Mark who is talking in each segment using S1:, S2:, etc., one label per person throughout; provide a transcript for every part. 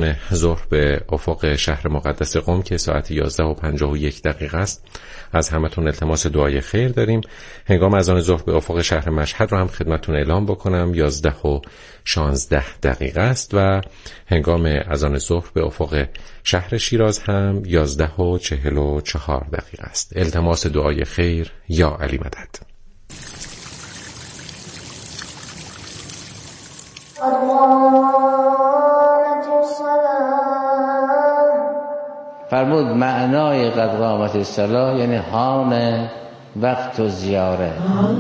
S1: اذان ظهر به افق شهر مقدس قم که ساعت 11:51 است از همتون التماس دعای خیر داریم. هنگام اذان ظهر به افق شهر مشهد رو هم خدمتتون اعلام بکنم 11:16 است و هنگام اذان ظهر به افق شهر شیراز هم 11:44 است. التماس دعای خیر. یا علی مدد.
S2: فرمود معنای قد قامت الصلاة یعنی حان وقت و زیاره.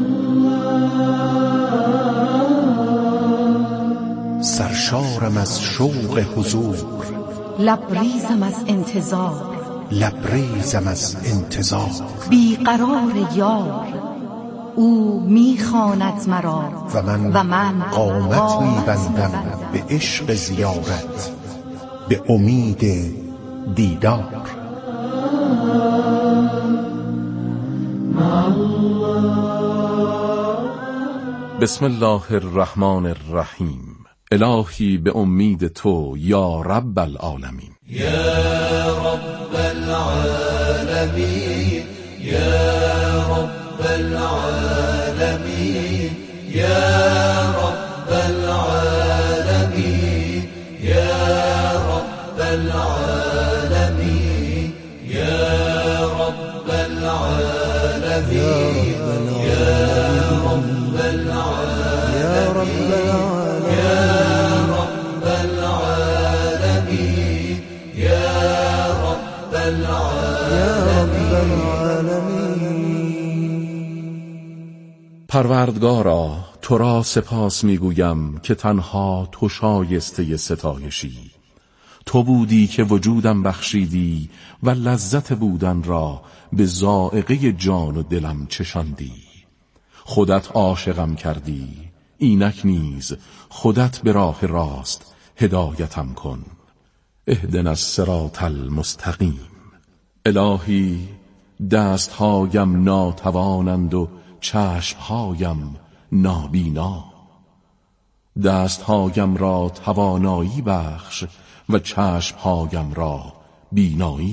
S3: سرشارم از شوق حضور،
S4: لبریزم از انتظار،
S3: لبریزم از انتظار.
S4: بیقرار یار او میخواند مرا
S3: و من قامت میبندم به عشق زیارت، به امید دیدار.
S5: بسم الله الرحمن الرحیم. الهی به امید تو یا رب العالمین.
S6: یا رب العالمین، یا رب العالمین، یا رب العالمین، یا رب العالمین، یا رب العالمین، یا رب العالمین، یا رب العالمین، یا رب العالمین.
S5: پروردگارا تو را سپاس میگویم که تنها تو شایسته ستایشی. تو بودی که وجودم بخشیدی و لذت بودن را به ذائقه جان و دلم چشاندی. خودت عاشقم کردی، اینک نیز خودت به راه راست هدایتم کن. اهدنا الصراط المستقیم. الهی دستهایم ناتوانند و چشمهایم نابینا. دستهایم را توانایی بخش و چشمهایم را بینایی.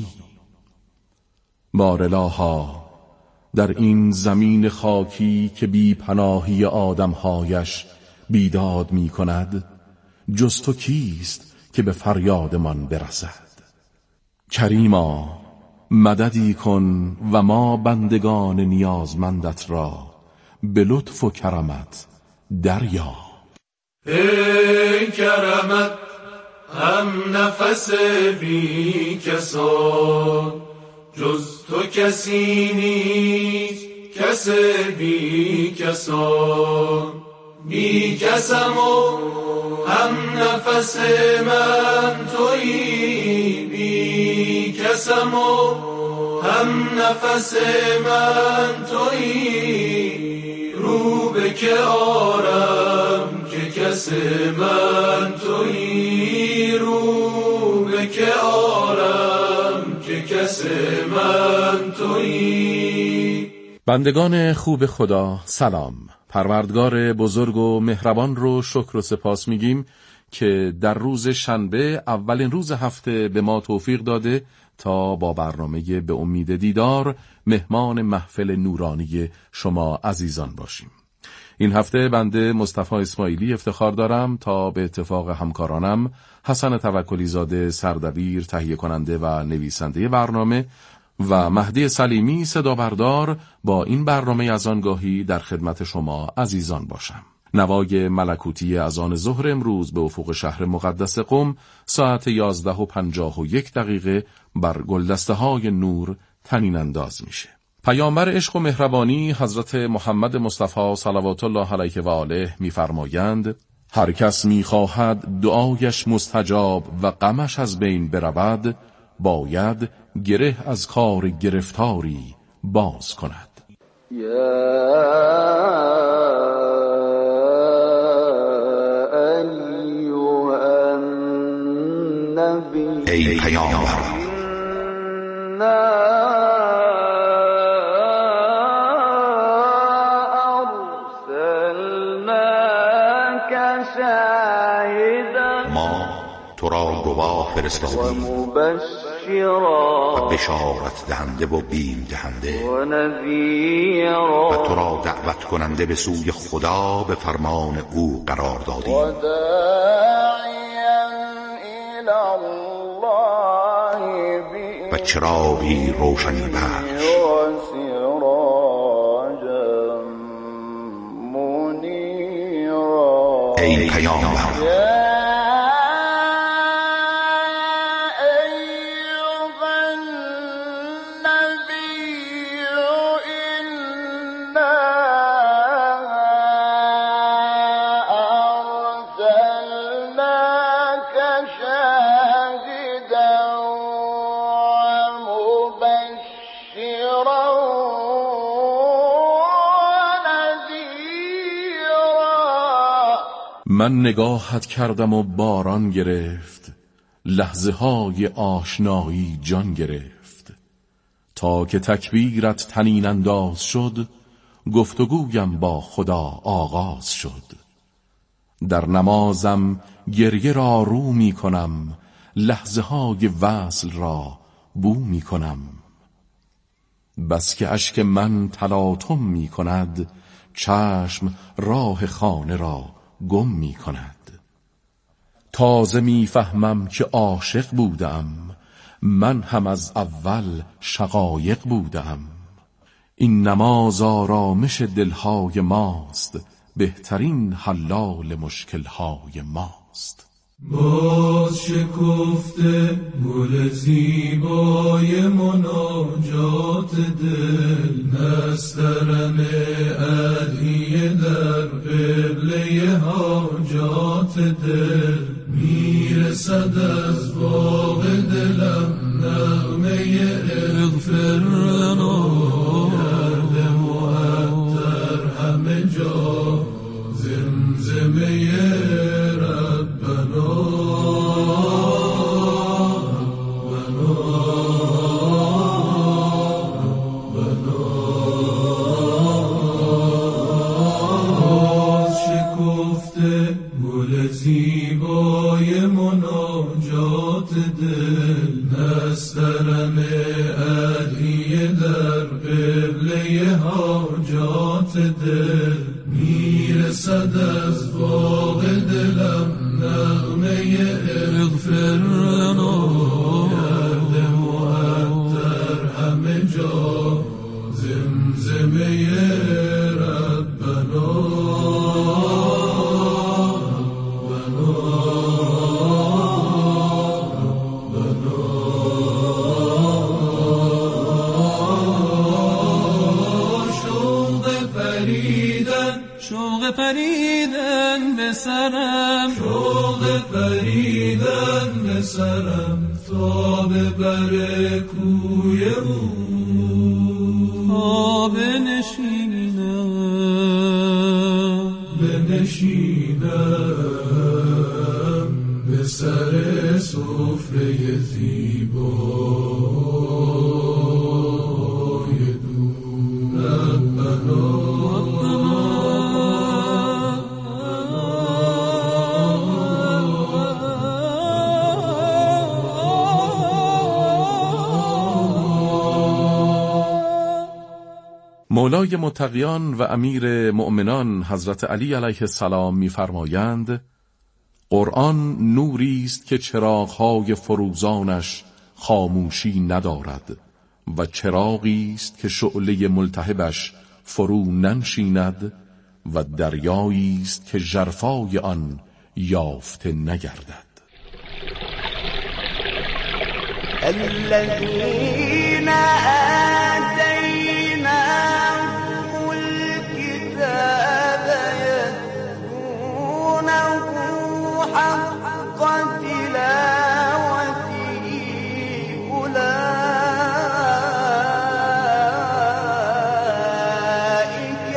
S5: بارالها در این زمین خاکی که بی پناهی آدمهایش بیداد می کند، جز تو کیست که به فریادمان برسد؟ کریما مددی کن و ما بندگان نیازمندت را به لطف و کرمت دریا.
S6: ای کرمت هم نفس بی کسان، جز تو کسی نیست کس بی کسان. بی کسم و هم نفس من تویی، بی کسم و هم نفس من تویی. رو به که آرم که کس من تویی، رو به که آرم که کس من تویی.
S5: بندگان خوب خدا سلام. پروردگار بزرگ و مهربان رو شکر و سپاس میگیم که در روز شنبه اولین روز هفته به ما توفیق داده تا با برنامه به امید دیدار مهمان محفل نورانی شما عزیزان باشیم. این هفته بنده مصطفی اسماعیلی افتخار دارم تا به اتفاق همکارانم حسن توکلی زاده سردبیر تهیه کننده و نویسنده برنامه و مهدی سلیمی صدا بردار با این برنامه از آنگاهی در خدمت شما عزیزان باشم. نوای ملکوتی اذان ظهر امروز به افق شهر مقدس قم ساعت 11:51 بر گلدسته‌های نور طنین انداز میشه. پیامبر عشق و مهربانی حضرت محمد مصطفی صلوات الله علیه و آله می‌فرمایند: هر کس می‌خواهد دعایش مستجاب و غمش از بین برود، باید گره از کار گرفتاری باز کند.
S3: ای پیامبر، ما تو را گواه راه فرستادیم و بشارت دهنده و بیم دهنده و تو را دعوت کننده به سوی خدا به فرمان او قرار دادیم و چراغی روشنی بخش ای پیامبر
S5: من نگاهت کردم و باران گرفت، لحظه های آشنایی جان گرفت. تا که تکبیرت طنین انداز شد، گفتگویم با خدا آغاز شد. در نمازم گریه را رو می کنم، لحظه های وصل را بو می کنم. بس که اشک من تلاطم می کند، چشم راه خانه را گم می کند. تازه می فهمم که عاشق بودم، من هم از اول شقایق بودم. این نماز آرامش دلهای ماست، بهترین حلال مشکلهای ماست.
S6: باز شکفته گل زیبای مناجات دل، نسترن ادعیه در قبله حاجات دل. میرسد از باغ دلم نغمه اغفر لنا، گرد معطر همه جا زمزمه زیبای مناجات دل، نسترن ادعیه در قبله حاجات دل. میرسد از باغ دلم نغمه اغفر لنا، گرد معطر همه جا زمزمه ربنا.
S7: شوق پریدن به سرم،
S6: شوق پریدن به سرم، تا به بر کوی او
S7: تا بنشینم
S6: به سر سفره زیبای دو. ربنا
S5: مولای متقیان و امیر مؤمنان حضرت علی علیه السلام می‌فرمایند: قرآن نوری است که چراغ‌های فروزانش خاموشی ندارد و چراغی است که شعله ملتهبش فرو ننشیند و دریایی است که ژرفای آن یافته نگردد.
S8: الذين آتيناهم الكتاب يتلونه حق تلاوته أولئك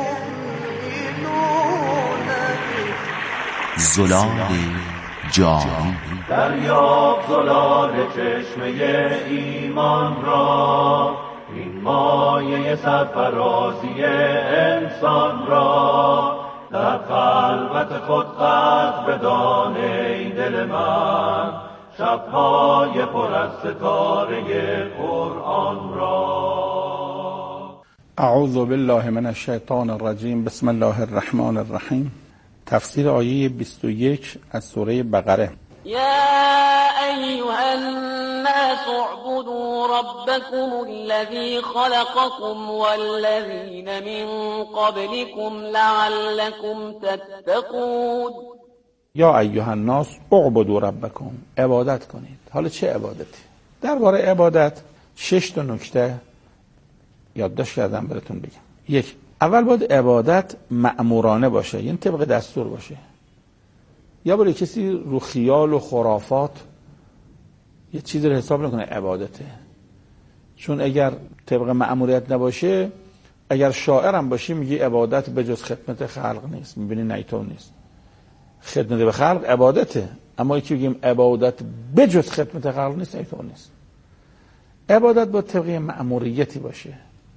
S8: يؤمنون به.
S3: زلال جاری
S6: دریاب زلال چشمه ایمان را، این مایه سرفرازی انسان را. در خلوت خود قدر بدان ای دل من، شب‌های پر از ستاره قرآن را.
S9: اعوذ بالله من الشیطان الرجیم. بسم الله الرحمن الرحیم. تفسیر آیه 21 از سوره بقره.
S10: يا أيها الناس اعبدوا ربكم الذي خلقكم والذين من قبلكم لعلكم تتقون.
S9: یا ایها الناس اعبدوا ربکم، عبادت کنید. حالا چه عبادتی؟ درباره عبادت 6 تا نکته یادداشت کردم براتون بگم. یک، اول باید عبادت مأمورانه باشه، یعنی طبق دستور باشه. یا برای کسی رو خیال و خرافات یه چیزی رو حساب نکنه عبادته. چون اگر طبق مأموریت نباشه، اگر شاعر هم باشی میگی عبادت به جز خدمت خلق نیست، میبینی نیتو نیست. خدمت به خلق عبادته، اما یکی بگیم عبادت به جز خدمت خلق نیست، نیتو نیست. عبادت با طبق مأموریتی باشه.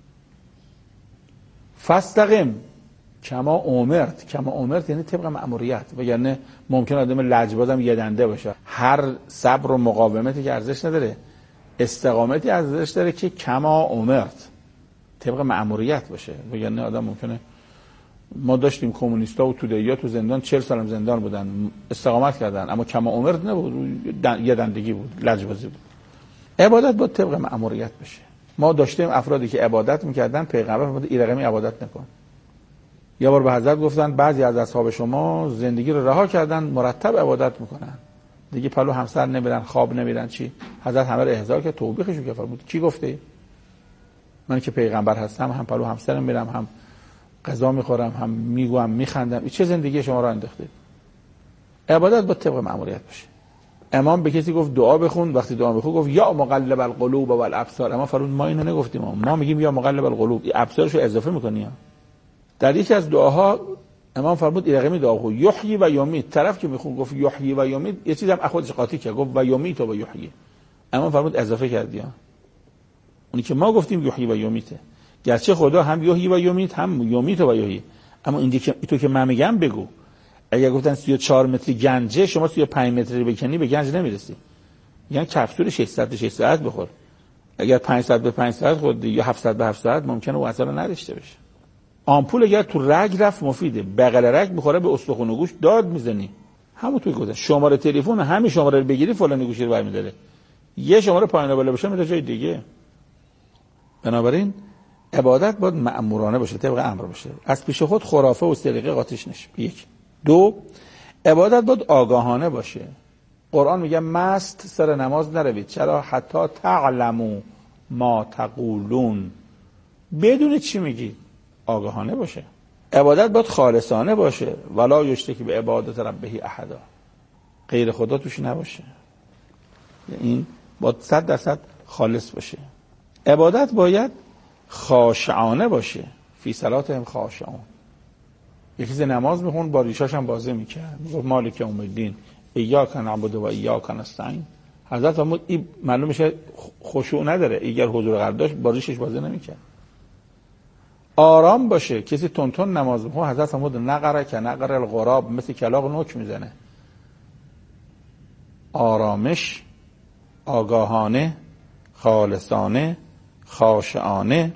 S9: فاستقم کما امرت. کما امرت یعنی طبق مأموریت، وگرنه ممکن آدم لجبازم یه دنده باشه. هر صبر و مقاومتی که ارزش نداره، استقامتی ارزش داره که کما امرت طبق مأموریت باشه. وگرنه آدم ممکنه، ما داشتیم کمونیستا و توده‌ای‌ها تو زندان 40 سالم زندان بودن، استقامت کردن، اما کما امرت نبود، یه دندگی بود، لجبازی بود. عبادت با طبق مأموریت باشه. ما داشتیم افرادی که عبادت میکردن، پیغمبر فرمود این رقمی عبادت نکن. یه بار به حضرت گفتن بعضی از اصحاب شما زندگی رو رها کردن، مرتب عبادت میکنن، دیگه پلو همسر نمیرن، خواب نمیرن. چی؟ حضرت همه رو احضار کرد، توبیخشو کرد، فرمود کی گفته؟ من که پیغمبر هستم هم پلو همسر میرم، هم غذا میخورم، هم میگوام، میخندم. این چه زندگی شما رو انداخته؟ عبادت با طبق مأموریت باشه. امام به کسی گفت دعا بخون، وقتی دعا بخون گفت یا مقلب القلوب والابصار. اما فرمود ما اینو نگفتیم، ما میگیم یا مقلب القلوب، ابصارشو اضافه میکنی. در یکی از دعاها امام فرمود این رقمی دعا خود یحیی و یمیت. طرف که میخون گفت یحیی و یمیت، یه چیزی هم خودش قاطی کرد، گفت و یمیت و یحیی. امام فرمود اضافه کردی. اونی که ما گفتیم یحیی و یمیته، گرچه خدا هم یحیی و یمیت هم یمیت و یحیی، اما این که تو که من میگم بگو. اگر گفتن 34 متر گنجه، شما 35 متر بکنی به گنج نمیرسی. یعنی کپسول 600 به 6 ساعت بخور. اگر 500 به 5 ساعت خورد یا 700 به 7 ساعت ممکنه او اثر نداشته باشه. آمپول اگر تو رگ رفت مفیده، بغل رگ میخوره به استخوان و گوش داد میزنی. همون توی گذشت شماره تلفن همین شماره رو بگیری فلان گوشی رو برمی‌داره. یه شماره پایین بالا بشه میره جای دیگه. بنابراین عبادت باید مأمورانه باشه، طبق امر باشه. از پیش خود خرافه و سرقه قاطیش نشه. یک. دو، عبادت باید آگاهانه باشه. قرآن میگه مست سر نماز نروید. چرا؟ حتی تعلموا ما تقولون. بدون چی میگید؟ آگاهانه باشه. عبادت باید خالصانه باشه. ولا یشرک به عبادت ربه احدا. غیر خدا توش نباشه. این باید 100% خالص باشه. عبادت باید خاشعانه باشه. فی صلاتهم خاشعون. یکی ز نماز میخوند با ریشاش هم بازی میکرد، میگفت مالک یوم الدین ایاک نعبد و ایاک نستعین. حضرت فرمود این معلوم میشه خشوع نداره، اگر حضور قلب داشت با ریشش بازی نمیکرد. آرام باشه. کسی تون نماز میخوند، حضرت فرمود نقره که نقر الغراب، مثل کلاغ نوک میزنه. آرامش، آگاهانه، خالصانه، خاشعانه،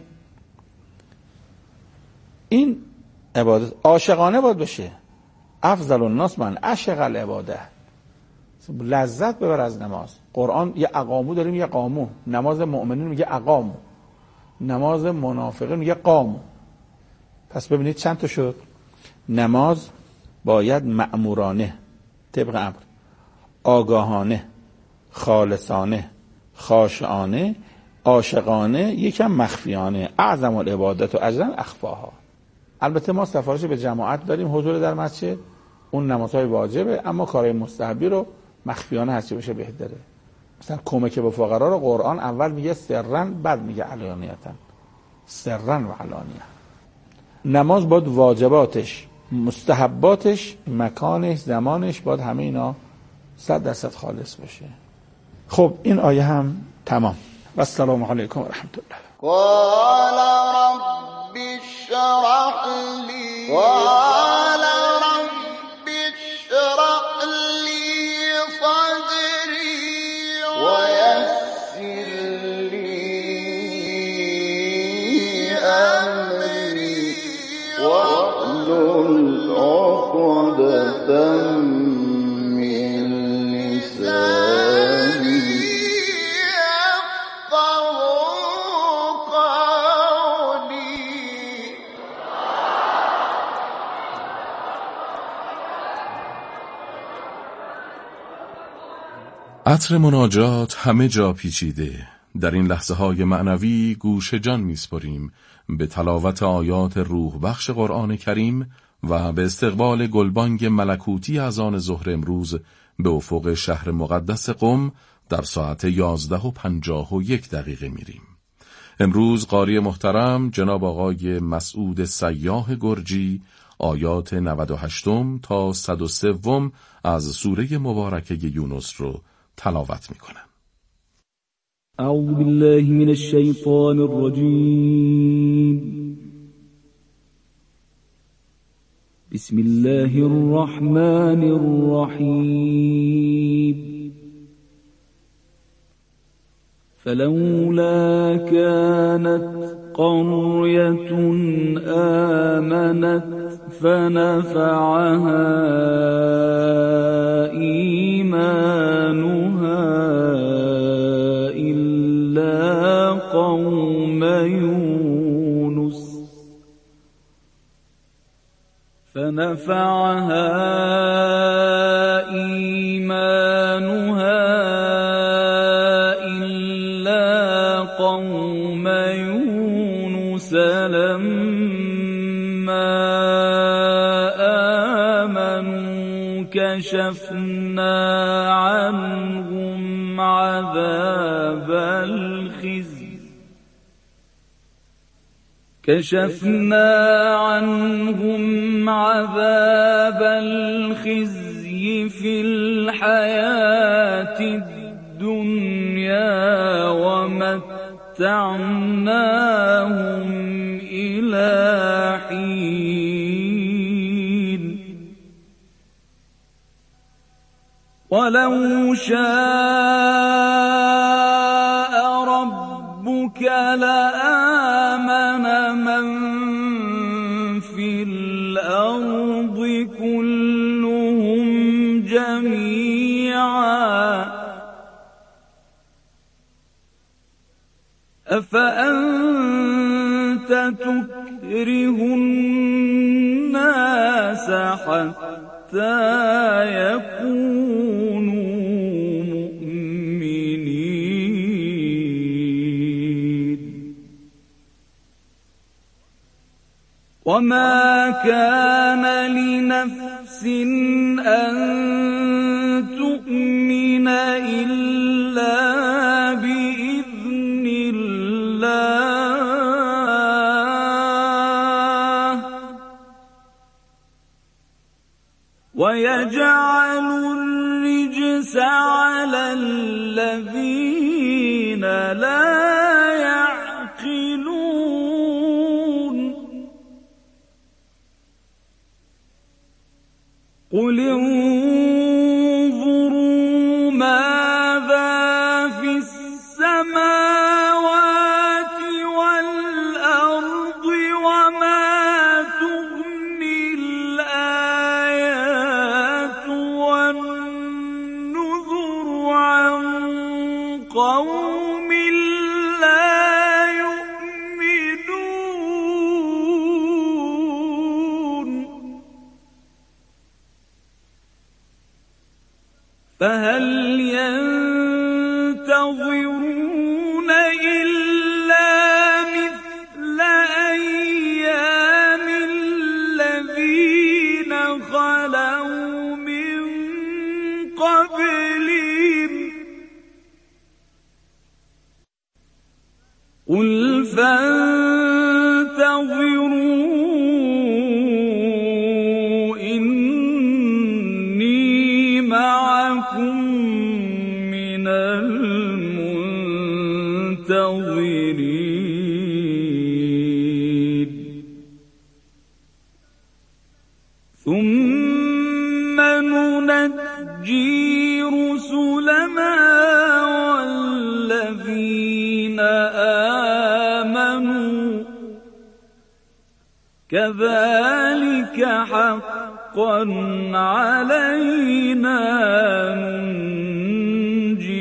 S9: این عبادت. عاشقانه باید بشه. افضل الناس من عشق العباده. لذت ببر از نماز. قرآن یه اقامو داریم، یه قامو. نماز مؤمنین میگه اقامو، نماز منافقین میگه قامو. پس ببینید چند تا شد. نماز باید مأمورانه طبق امر، آگاهانه، خالصانه، خاشعانه، عاشقانه، یکم مخفیانه. اعظم العبادت و اجرا اخفاها. البته ما سفارش به جماعت داریم، حضور در مسجد، اون نمازهای واجبه، اما کارهای مستحبی رو مخفیانه هرچی بشه بهتره. مثلا کمک به فقرا رو قرآن اول میگه سرا، بعد میگه علانیتا. سرا و علانیه. نماز باید واجباتش، مستحباتش، مکانش، زمانش باید همه اینا 100% خالص باشه. خب این آیه هم تمام. و السلام علیکم و رحمت الله.
S8: قال رب اشرح لی قال رب اشرح لی صدری
S5: عطر مناجات همه جا پیچیده. در این لحظه های معنوی گوش جان میسپریم به تلاوت آیات روح بخش قرآن کریم و به استقبال گلبانگ ملکوتی از آن ظهر امروز به افق شهر مقدس قم در ساعت 11:51 میریم. امروز قاری محترم جناب آقای مسعود سیاح گرجی آیات 98 تا 103 از سوره مبارکه یونس رو تلاوت میکنن.
S11: اعوذ بالله من الشیطان الرجیم. بسم الله الرحمن الرحیم. فلولا كانت قرية آمنت فنفعها إيمانها إلا قوم يونس لما آمنوا كشفنا عنهم عذاب الخزي في الحياة الدنيا ومتعناهم إلى حين ولو شاء ربك لآمن من في الأرض كلهم جميعا أفأنت تكره الناس حتى يكونوا مؤمنين وما كان لنفس أن تؤمن إلا بإذن الله ويجعل الرجس على الذين لا يعقلون قل انظروا ماذا في السماوات والأرض وما تغني الآيات والنذر عن قوم لا يؤمنون فهل ينتظرون إلا مثل أيام الذين خلوا من قبلهم قل فانتظروا إني معكم من المنتظرين ثم ننجي رسلنا والذين آمنوا كذلك حقا علينا ننجي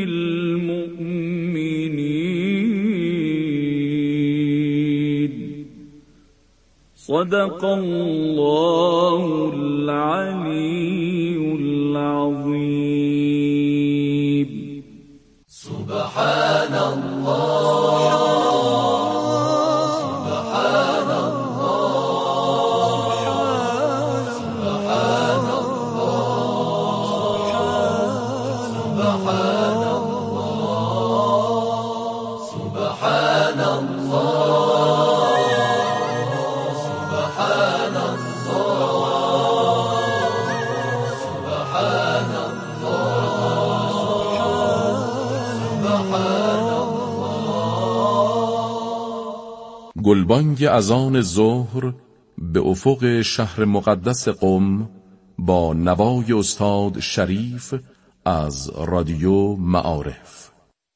S11: المؤمنين صدق الله العلي العظيم.
S12: سبحان الله سبحان الله سبحان الله سبحان الله سبحان الله سبحان الله.
S5: گلبانگ اذان ظهر به افق شهر مقدس قم با نوای استاد شریف از رادیو معارف.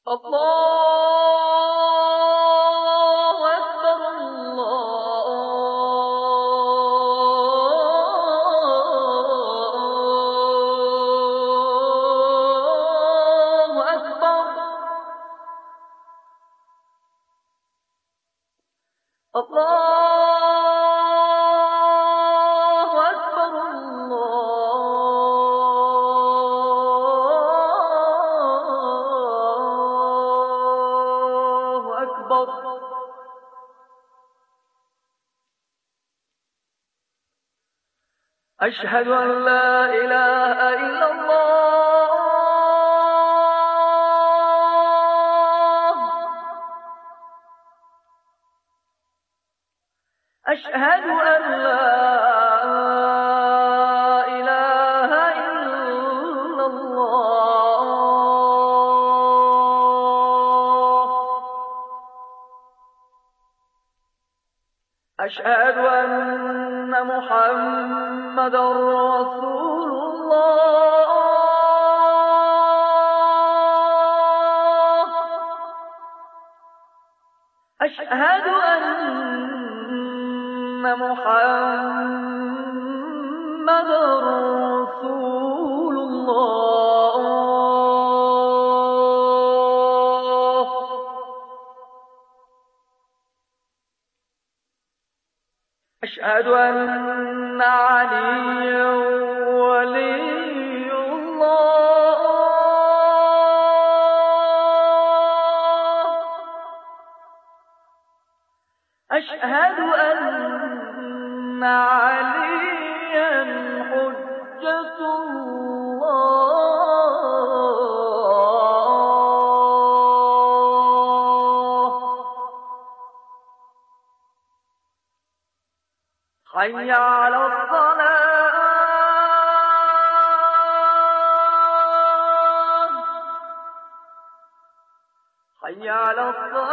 S13: أشهد أن لا إله إلا الله أشهد أن لا إله إلا الله أشهد أن محمد رسول الله أشهد أن محمد رسول الله أشهد أن عليا ولي الله أشهد أن عليا حجة الله حي على الصلاة حي على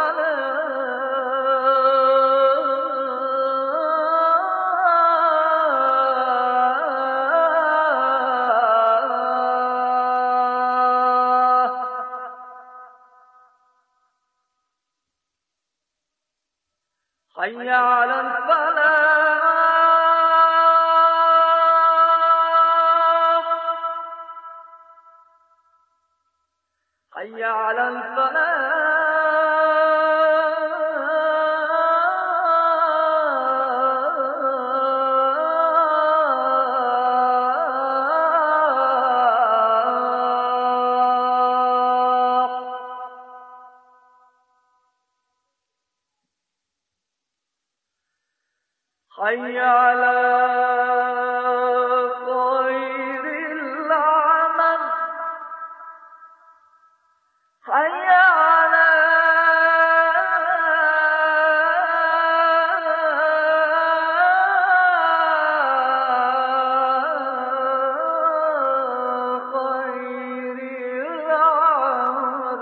S13: الصلاة حي على الفلاح حي على الفلاح حي على خير العمل حي على خير العمل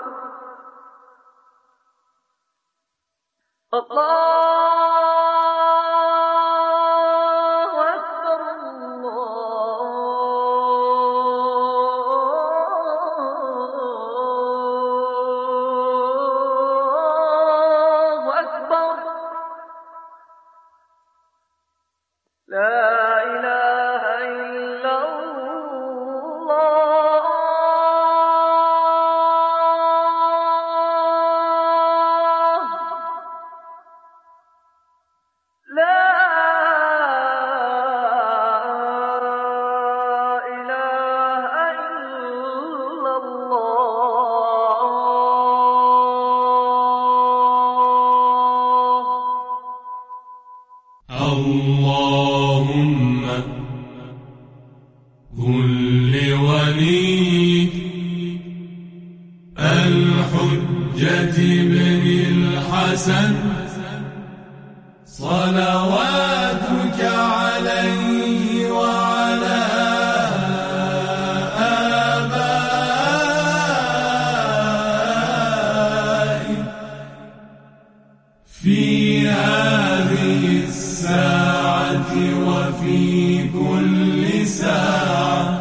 S13: الله
S14: اللهم كل وليك الحجة بن الحسن صلواتك عليه وعلى آبائه في هذه الساعة وفي كل ساعة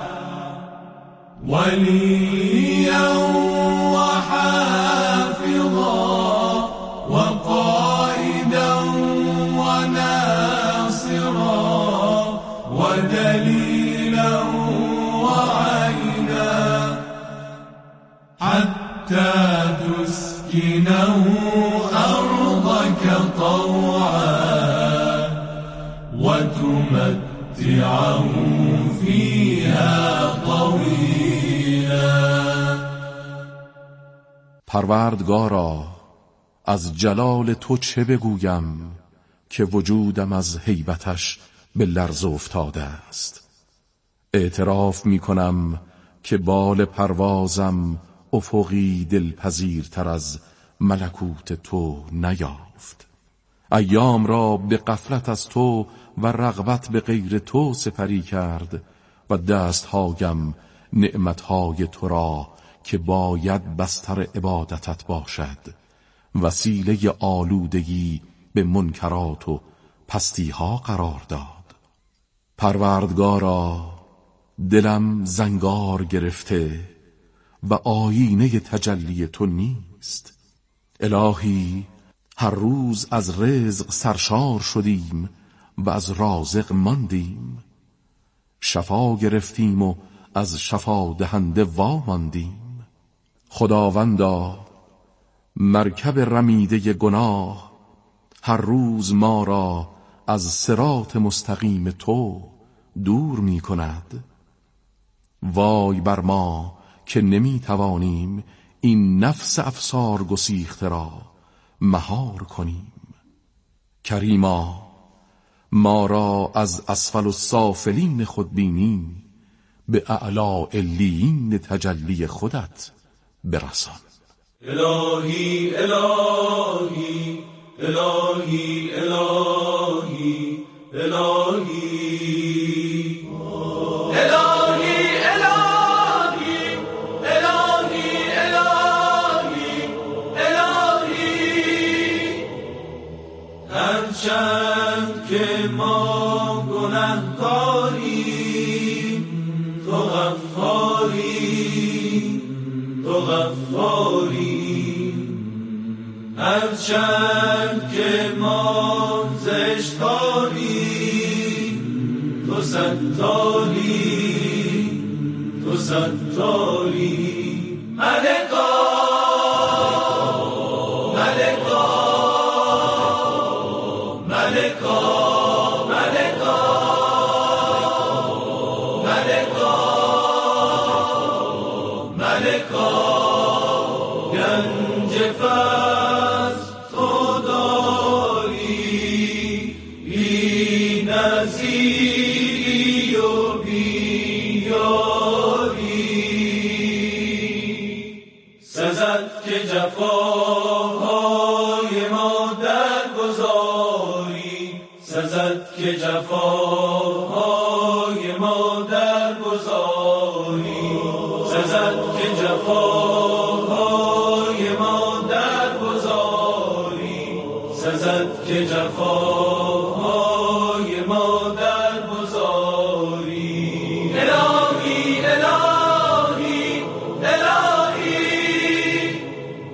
S14: وليا وحافظا وقائدا وناصرا ودليلا وعينا حتى تسكنه أرضك طوعا وتمتعه فيها طويلا.
S5: پروردگارا از جلال تو چه بگویم که وجودم از هیبتش به لرز افتاده است. اعتراف می کنم که بال پروازم افقی دلپذیرتر از ملکوت تو نیافت. ایام را به غفلت از تو و رغبت به غیر تو سپری کرد و دستهایم نعمتهای تو را که باید بستر عبادتت باشد وسیله آلودگی به منکرات و پستیها قرار داد. پروردگارا دلم زنگار گرفته و آیینه تجلی تو نیست. الهی هر روز از رزق سرشار شدیم و از رازق ماندیم. شفا گرفتیم و از شفا دهنده واماندیم. خداوندا مرکب رمیده گناه هر روز ما را از صراط مستقیم تو دور می کند. وای بر ما که نمی توانیم این نفس افسار گسیخته را مهار کنیم. کریما ما را از اسفل السافلین خود بینی به اعلی علیین تجلی خودت برسان.
S14: الهی الهی الهی الهی الهی الهی الهی الهی الهی هرچند که ما گنهکاریم تو غفاری تو غفاری هرچند که ما زشتکاریم تو ستاری تو ستاری ملکا ملکا ملکا ملکا ملکا ملکا گنج فضل تو داری بی نظیری و بیاری سزد که جفاهای ما درگذاری سزد که جفاهای ما درگذاری سزد که جفاهای ما درگذاری سزد که جفاهای